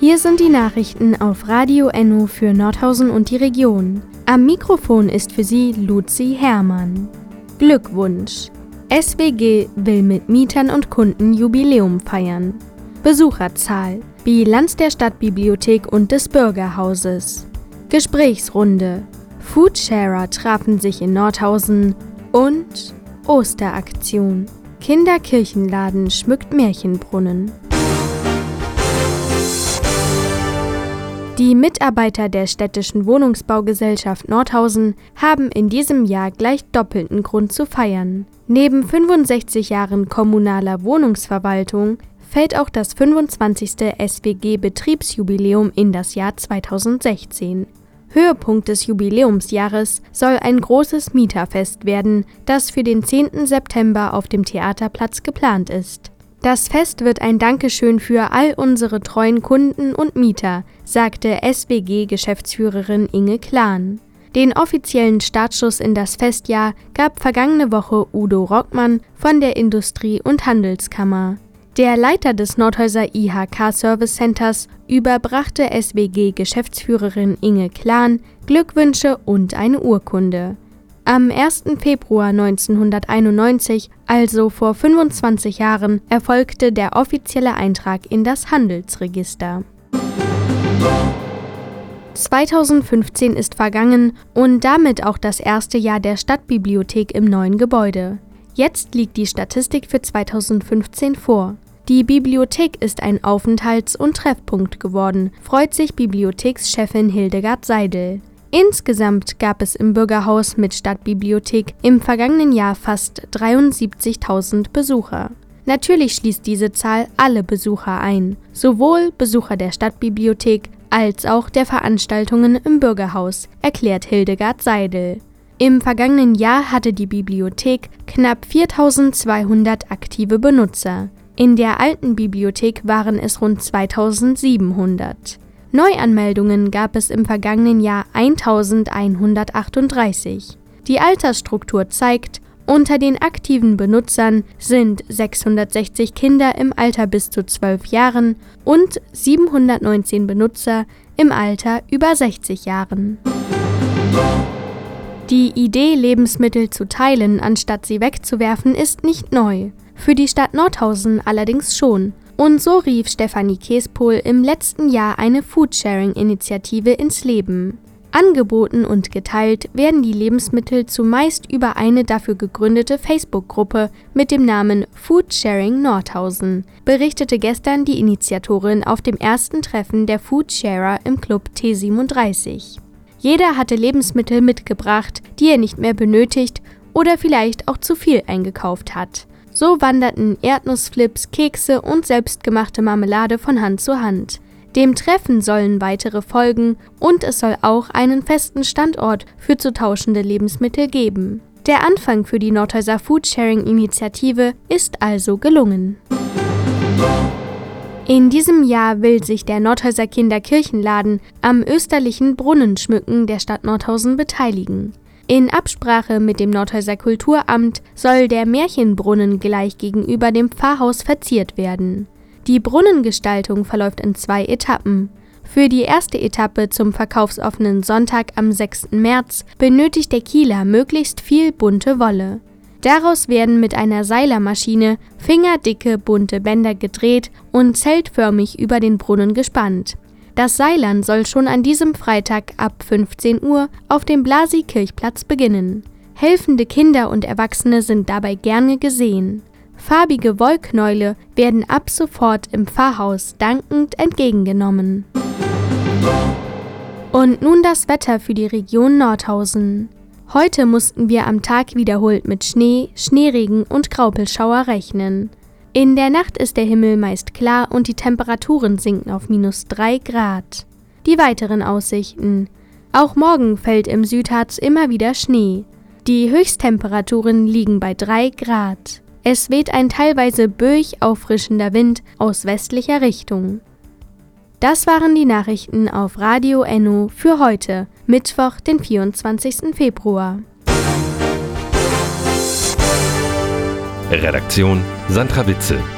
Hier sind die Nachrichten auf Radio Enno für Nordhausen und die Region. Am Mikrofon ist für Sie Luzi Hermann. Glückwunsch! SWG will mit Mietern und Kunden Jubiläum feiern. Besucherzahl, Bilanz der Stadtbibliothek und des Bürgerhauses. Gesprächsrunde, Foodsharer trafen sich in Nordhausen und Osteraktion. Kinderkirchenladen schmückt Märchenbrunnen. Die Mitarbeiter der Städtischen Wohnungsbaugesellschaft Nordhausen haben in diesem Jahr gleich doppelten Grund zu feiern. Neben 65 Jahren kommunaler Wohnungsverwaltung fällt auch das 25. SWG-Betriebsjubiläum in das Jahr 2016. Höhepunkt des Jubiläumsjahres soll ein großes Mieterfest werden, das für den 10. September auf dem Theaterplatz geplant ist. Das Fest wird ein Dankeschön für all unsere treuen Kunden und Mieter, sagte SWG-Geschäftsführerin Inge Klahn. Den offiziellen Startschuss in das Festjahr gab vergangene Woche Udo Rockmann von der Industrie- und Handelskammer. Der Leiter des Nordhäuser IHK Service Centers überbrachte SWG-Geschäftsführerin Inge Klahn Glückwünsche und eine Urkunde. Am 1. Februar 1991, also vor 25 Jahren, erfolgte der offizielle Eintrag in das Handelsregister. 2015 ist vergangen und damit auch das erste Jahr der Stadtbibliothek im neuen Gebäude. Jetzt liegt die Statistik für 2015 vor. Die Bibliothek ist ein Aufenthalts- und Treffpunkt geworden, freut sich Bibliothekschefin Hildegard Seidel. Insgesamt gab es im Bürgerhaus mit Stadtbibliothek im vergangenen Jahr fast 73.000 Besucher. Natürlich schließt diese Zahl alle Besucher ein, sowohl Besucher der Stadtbibliothek als auch der Veranstaltungen im Bürgerhaus, erklärt Hildegard Seidel. Im vergangenen Jahr hatte die Bibliothek knapp 4.200 aktive Benutzer. In der alten Bibliothek waren es rund 2.700. Neuanmeldungen gab es im vergangenen Jahr 1.138. Die Altersstruktur zeigt, unter den aktiven Benutzern sind 660 Kinder im Alter bis zu 12 Jahren und 719 Benutzer im Alter über 60 Jahren. Die Idee, Lebensmittel zu teilen, anstatt sie wegzuwerfen, ist nicht neu. Für die Stadt Nordhausen allerdings schon. Und so rief Stefanie Keespol im letzten Jahr eine Foodsharing-Initiative ins Leben. Angeboten und geteilt werden die Lebensmittel zumeist über eine dafür gegründete Facebook-Gruppe mit dem Namen Foodsharing Nordhausen, berichtete gestern die Initiatorin auf dem ersten Treffen der Foodsharer im Club T37. Jeder hatte Lebensmittel mitgebracht, die er nicht mehr benötigt oder vielleicht auch zu viel eingekauft hat. So wanderten Erdnussflips, Kekse und selbstgemachte Marmelade von Hand zu Hand. Dem Treffen sollen weitere folgen und es soll auch einen festen Standort für zu tauschende Lebensmittel geben. Der Anfang für die Nordhäuser Foodsharing-Initiative ist also gelungen. In diesem Jahr will sich der Nordhäuser Kinderkirchenladen am österlichen Brunnenschmücken der Stadt Nordhausen beteiligen. In Absprache mit dem Nordhäuser Kulturamt soll der Märchenbrunnen gleich gegenüber dem Pfarrhaus verziert werden. Die Brunnengestaltung verläuft in 2 Etappen. Für die erste Etappe zum verkaufsoffenen Sonntag am 6. März benötigt der Kieler möglichst viel bunte Wolle. Daraus werden mit einer Seilermaschine fingerdicke bunte Bänder gedreht und zeltförmig über den Brunnen gespannt. Das Seilern soll schon an diesem Freitag ab 15 Uhr auf dem Blasi-Kirchplatz beginnen. Helfende Kinder und Erwachsene sind dabei gerne gesehen. Farbige Wollknäule werden ab sofort im Pfarrhaus dankend entgegengenommen. Und nun das Wetter für die Region Nordhausen. Heute mussten wir am Tag wiederholt mit Schnee, Schneeregen und Graupelschauer rechnen. In der Nacht ist der Himmel meist klar und die Temperaturen sinken auf -3 Grad. Die weiteren Aussichten. Auch morgen fällt im Südharz immer wieder Schnee. Die Höchsttemperaturen liegen bei 3 Grad. Es weht ein teilweise böig auffrischender Wind aus westlicher Richtung. Das waren die Nachrichten auf Radio Enno für heute, Mittwoch, den 24. Februar. Redaktion Sandra Witzel.